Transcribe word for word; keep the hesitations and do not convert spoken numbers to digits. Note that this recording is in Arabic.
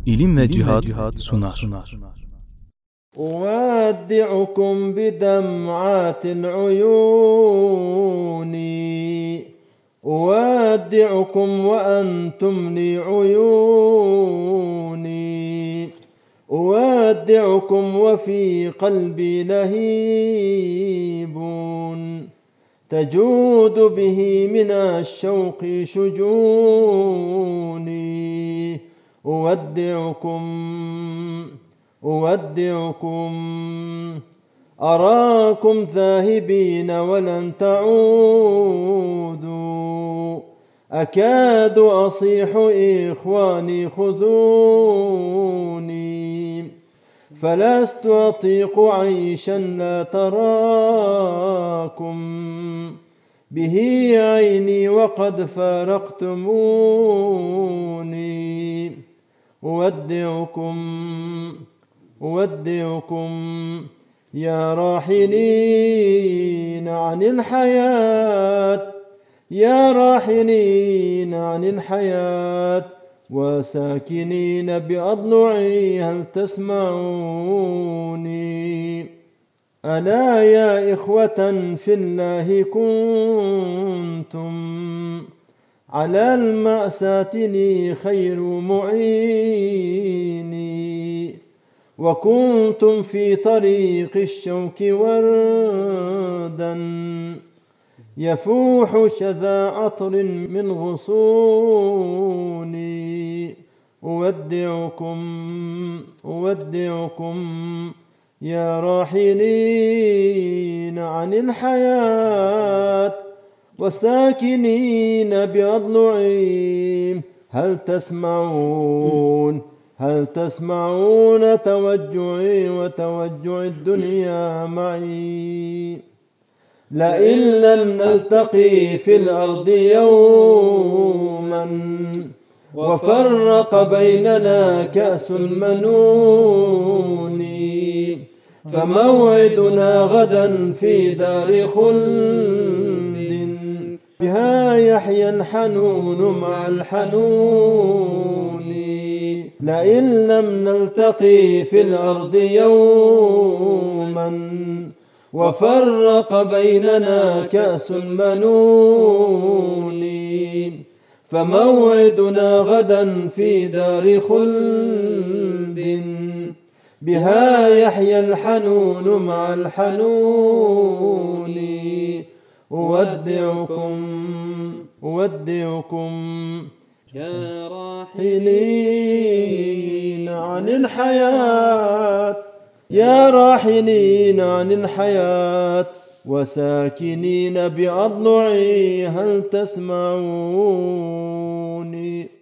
İlim ve Cihad sunar. أودعكم بدمعات العيون أودعكم وأنتم لي عيوني أودعكم وفي قلبي لهيب تجود به من الشوق شجوني أودعكم أودعكم أراكم ذاهبين ولن تعودوا أكاد أصيح إخواني خذوني فلست أطيق عيشا لا تراكم به عيني وقد فارقتموني أودعكم أودعكم يا راحلين عن الحياة يا راحلين عن الحياة وساكنين بأضلعي هل تسمعوني ألا يا إخوة في الله كنتم على المأساة لي خير معيني وكنتم في طريق الشوك وردا يفوح شذا عطر من غصوني أودعكم أودعكم يا راحلين عن الحياة وساكنين بأضلعي هل تسمعون هل تسمعون توجعي وتوجع الدنيا معي لئن لم نلتقي في الأرض يوما وفرق بيننا كأس المنون فموعدنا غدا في دار خلد بها يحيى الحنون مع الحنون لئن لم نلتقي في الأرض يوما وفرق بيننا كأس المنون فموعدنا غدا في دار خلد بها يحيى الحنون مع الحنون أودعكم أودعكم يا راحلين عن الحياة يا راحلين عن الحياة وساكنين بأضلعي هل تسمعوني